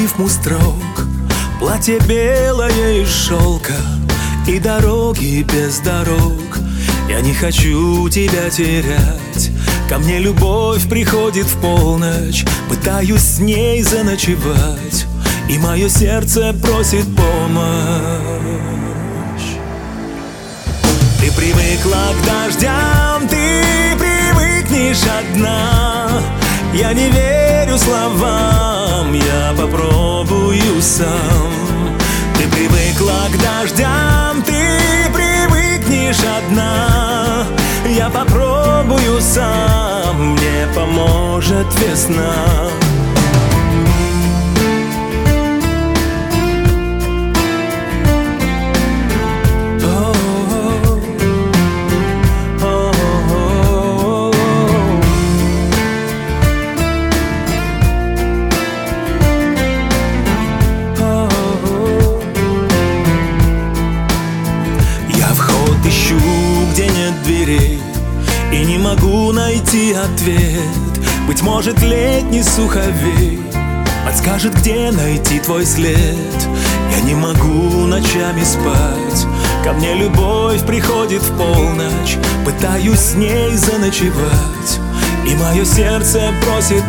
рифму строк, платье белое из шелка и дороги без дорог. Я не хочу тебя терять. Ко мне любовь приходит в полночь, пытаюсь с ней заночевать, и мое сердце просит помощь. Ты привыкла к дождям, ты привыкнешь одна. Я не верю словам, я попробую сам. Ты привыкла к дождям, ты привыкнешь одна. Я попробую сам, мне поможет весна. Ищу, где нет дверей, и не могу найти ответ. Быть может, летний суховей подскажет, где найти твой след. Я не могу ночами спать, ко мне любовь приходит в полночь, пытаюсь с ней заночевать, и мое сердце просит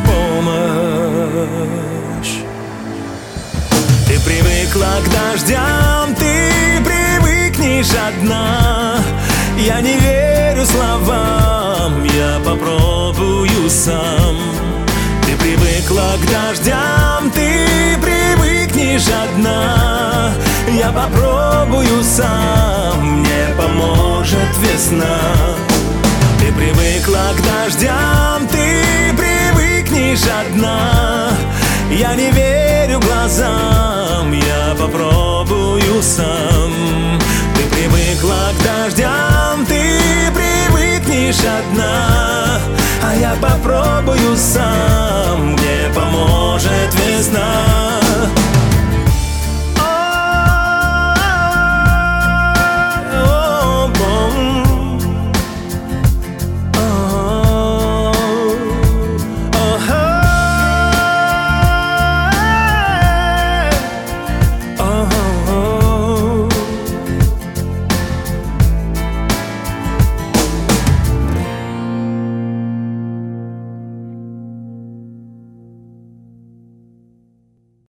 помощь. Ты привыкла к дождям, ты привыкнешь одна. Я не верю словам, я попробую сам. Ты привыкла к дождям, ты привыкнешь одна. Я попробую сам, мне поможет весна. Ты привыкла к дождям, ты привыкнешь одна. Я не верю глазам, я попробую сам. Ты привыкла к дождям, ты привыкнешь одна. А я попробую сам, мне поможет весна.